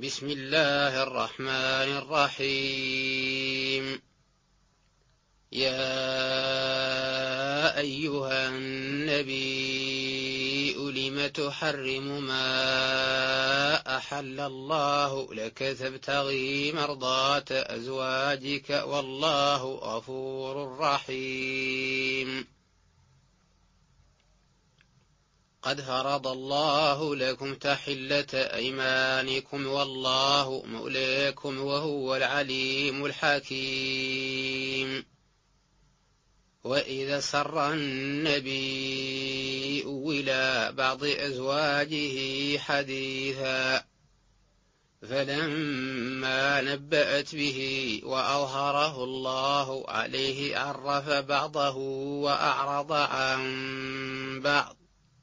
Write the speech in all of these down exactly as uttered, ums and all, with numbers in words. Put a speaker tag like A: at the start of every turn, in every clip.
A: بسم الله الرحمن الرحيم. يا أيها النبي لم تحرم ما أحل الله لك تبتغي مرضاة أزواجك والله غفور رحيم. قد فرض الله لكم تحلة أيمانكم والله مولاكم وهو العليم الحكيم. وإذا سر النبي إلى بعض أزواجه حديثا فلما نبأت به وأظهره الله عليه عرف بعضه وأعرض عن بعض،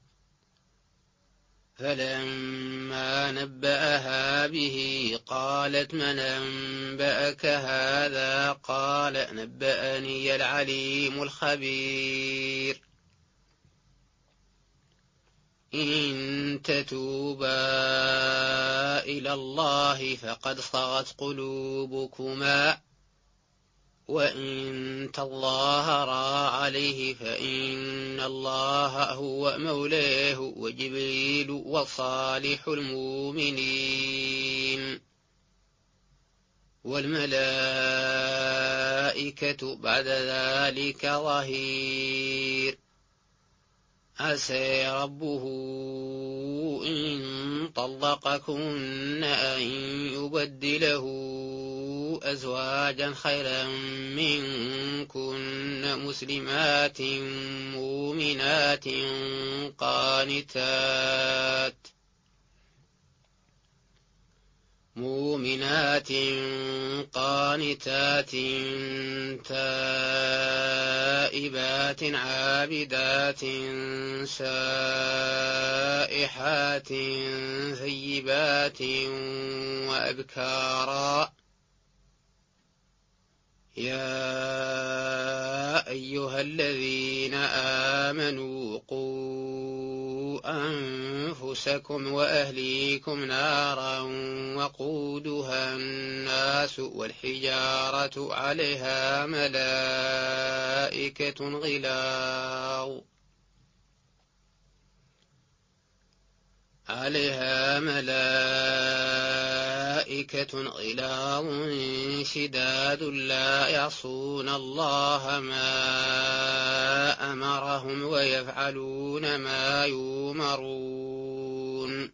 A: فلما نبأها به قالت من أنبأك هذا؟ قال نبأني العليم الخبير. إن تتوبا إلى الله فقد صغت قلوبكما وإن تظاهرا عليه فإن الله هو مولاه وجبريل وصالح المؤمنين والملائكة بعد ذلك ظهير. عسى ربه إن طلقكن أن يبدله أزواجا خيرا منكن مسلمات مؤمنات قانتات مؤمنات قانتات تائبات عابدات سائحات ثيبات وأبكارا. يا أيها الذين آمنوا قوا أنفسكم وأهليكم نارا وقودها الناس والحجارة عليها ملائكة غلاظ عليها ملائكة غلاظ شداد لا يعصون الله ما أمرهم ويفعلون ما يؤمرون.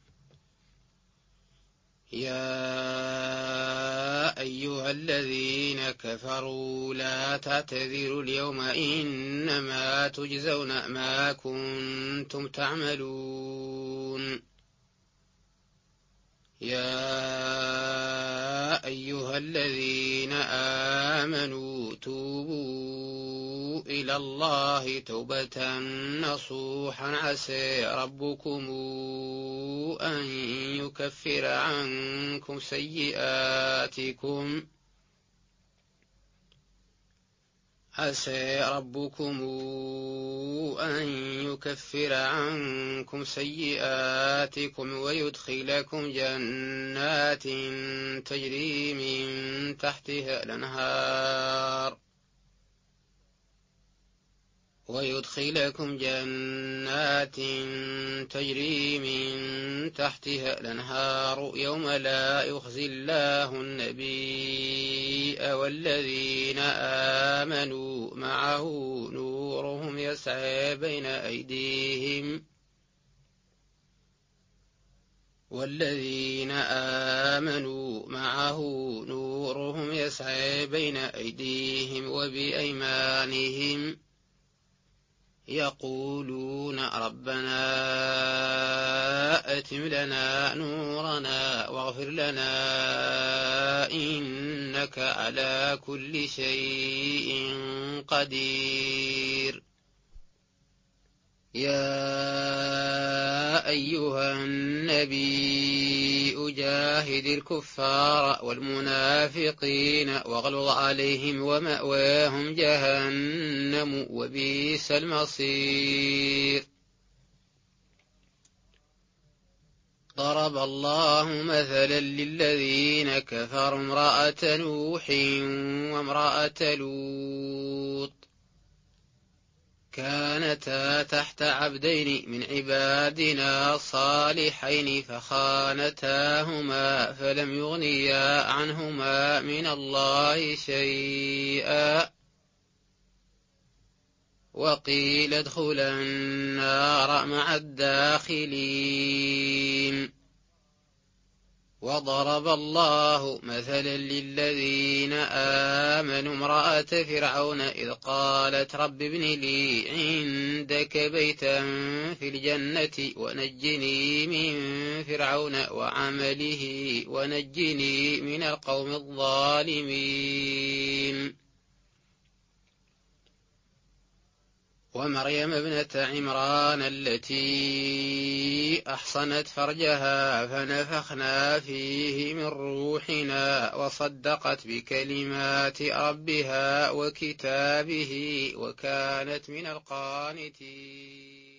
A: يا أيها الذين كفروا لا تعتذروا اليوم إنما تجزون ما كنتم تعملون. يا أيها الذين آمنوا توبوا إلى الله توبة نصوحا عسى ربكم أن يكفر عنكم سيئاتكم عسى ربكم أن يكفر عنكم سيئاتكم ويدخلكم جنات تجري من تحتها الأنهار ويدخلكم جنات تجري من تحتها الأنهار يوم لا يخزي الله النبي والذين آمنوا معه نورهم يسعى بين أيديهم والذين آمنوا معه نورهم يسعى بين أيديهم وبأيمانهم يقولون ربنا أتم لنا نورنا واغفر لنا إنك على كل شيء قدير. يا أيها النبي أجاهد الكفار والمنافقين واغلظ عليهم ومأواهم جهنم وبئس المصير. ضرب الله مثلا للذين كفروا امرأة نوح وامرأة لوط كانتا تحت عبدين من عبادنا صالحين فخانتاهما فلم يغنيا عنهما من الله شيئا وقيل ادخلا النار مع الداخلين. وضرب الله مثلا للذين آمنوا امرأة فرعون إذ قالت رب ابن لي عندك بيتا في الجنة ونجني من فرعون وعمله ونجني من القوم الظالمين. ومريم ابنة عمران التي أحصنت فرجها فنفخنا فيه من روحنا وصدقت بكلمات ربها وكتابه وكانت من القانتين.